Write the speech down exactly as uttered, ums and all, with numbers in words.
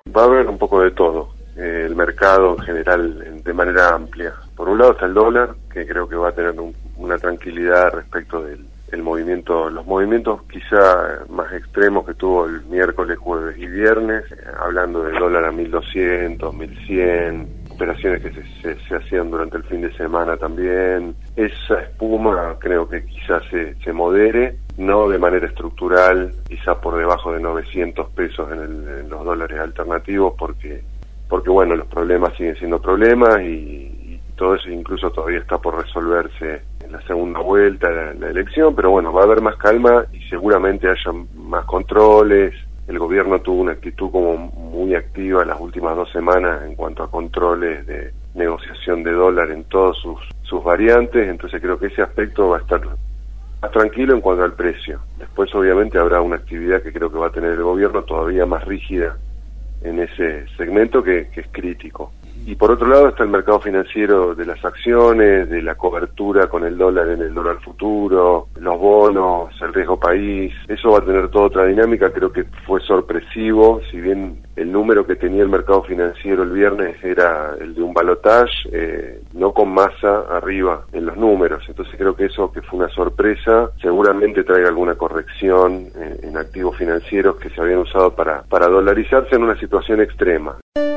Va a haber un poco de todo, eh, el mercado en general de manera amplia. Por un lado está el dólar, que creo que va a tener un, una tranquilidad respecto del el movimiento, los movimientos quizá más extremos que tuvo el miércoles, jueves y viernes, eh, hablando del dólar a mil doscientos, mil cien, operaciones que se, se, se hacían durante el fin de semana también. Esa espuma creo que quizás se, se modere, no de manera estructural, quizá por debajo de novecientos pesos en, el, en los dólares alternativos, porque, porque bueno, los problemas siguen siendo problemas y todo eso incluso todavía está por resolverse en la segunda vuelta de la, la elección, pero bueno, va a haber más calma y seguramente haya más controles. El gobierno tuvo una actitud como muy activa las últimas dos semanas en cuanto a controles de negociación de dólar en todas sus, sus variantes, entonces creo que ese aspecto va a estar más tranquilo en cuanto al precio. Después obviamente habrá una actividad que creo que va a tener el gobierno todavía más rígida en ese segmento que, que es crítico. Y por otro lado está el mercado financiero de las acciones, de la cobertura con el dólar en el dólar futuro, los bonos, el riesgo país. Eso va a tener toda otra dinámica, creo que fue sorpresivo, si bien el número que tenía el mercado financiero el viernes era el de un balotage, eh, no con masa arriba en los números. Entonces creo que eso, que fue una sorpresa, seguramente traiga alguna corrección en, en activos financieros que se habían usado para, para dolarizarse en una situación extrema.